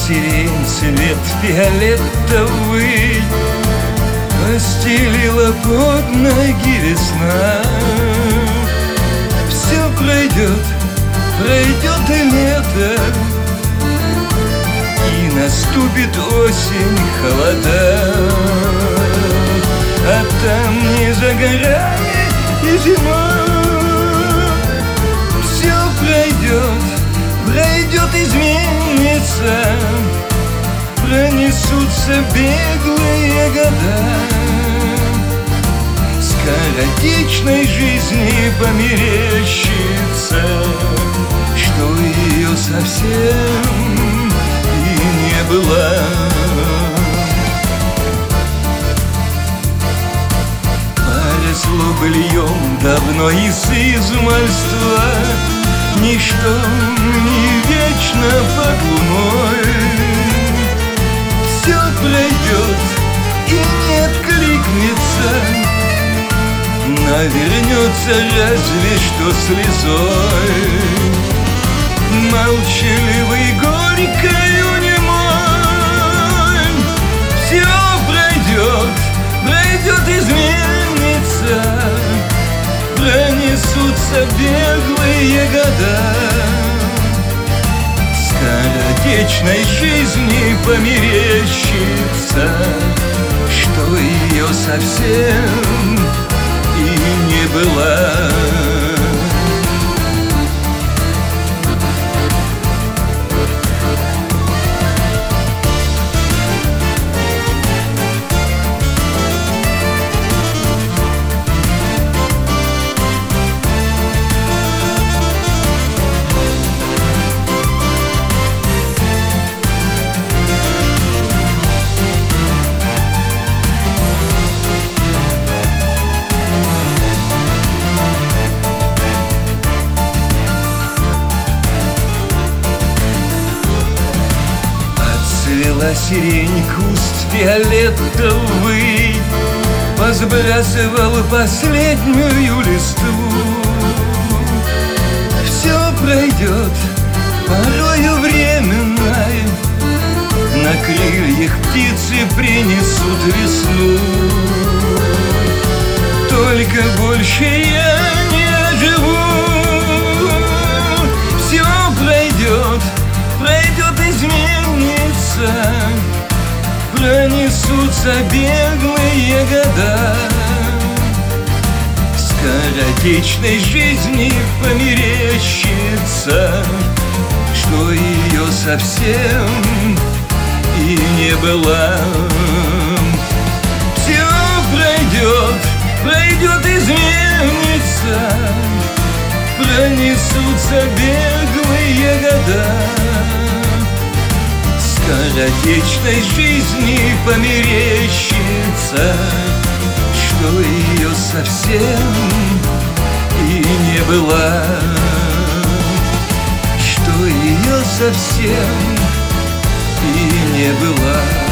сирень цвет фиолетовый постелила под ноги весна. Все пройдет, пройдет и лето, и наступит осень, холода. А там не за горами и зима. Все пройдет, пройдет, изменится, пронесутся беглые года. Скоротечной жизни померещится, что ее совсем и не было. Поросло быльем давно и с измальства, ничто не вечно под луной. Все пройдет и не откликнется, но вернется разве что слезой. Молчаливый, горькою немой. Все пройдет, пройдет, изменится, пронесутся беглые года. Скоротечной жизни померещится, что ее совсем и не было. Цвела сирень, куст фиолетовый посбрасывал последнюю листву. Все пройдет, порою временной, на крыльях птицы принесут весну. Только больше я не живу. Все пройдет, пройдет, изменится, пронесутся беглые года. Скоротечной жизни померещится, что ее совсем и не было. Все пройдет, пройдет, изменится, пронесутся беглые года. Скоротечной жизни померещится, что ее совсем и не было, что ее совсем и не было.